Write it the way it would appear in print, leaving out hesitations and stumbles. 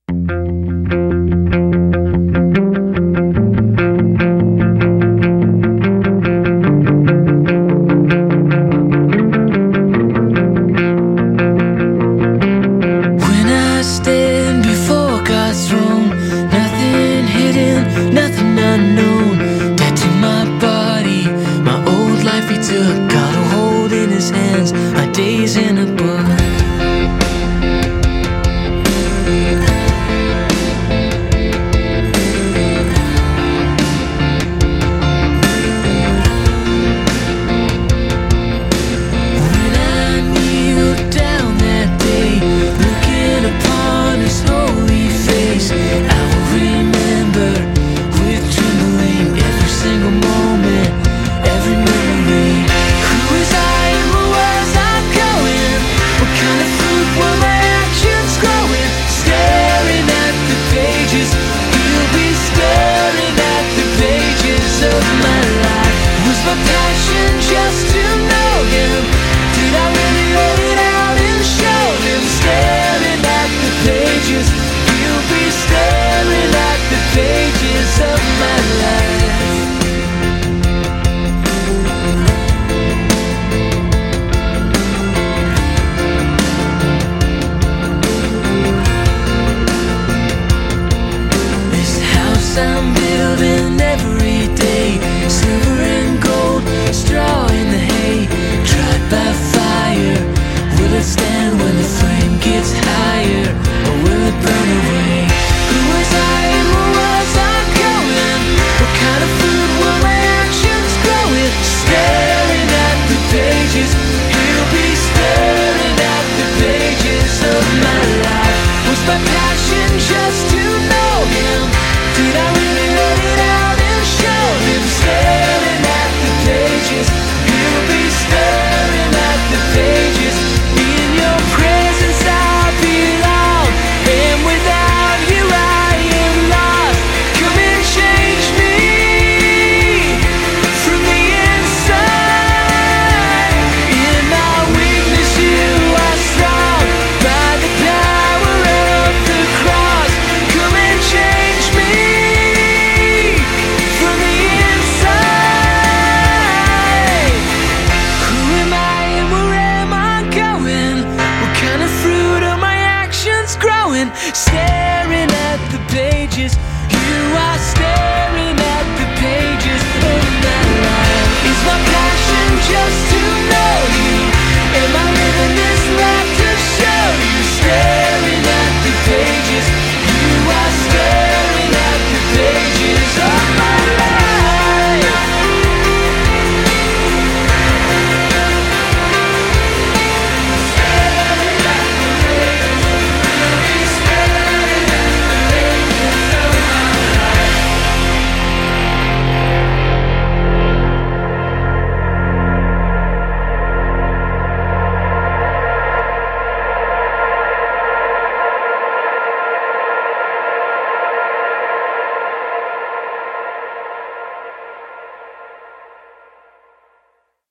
When I stand before God's throne, nothing hidden, nothing unknown. Dead to my body, my old life he took. Got a hold in his hands, my days in a book. I'm building every day, silver and gold, straw in the hay. Tried by fire, will it stand when the flame gets higher, or will it burn away? Who was I and where was I going? What kind of food were my actions growing? Staring at the pages, he'll be staring at the pages of my life. Was my passion just to know him? Did I really let it out and show him? Staring at the pages, he'll be staring at the pages. In your presence I belong, and without you I am lost. Come and change me from the inside. In my weakness you are strong, by the power of the cross. Come and change me. Staring at the pages.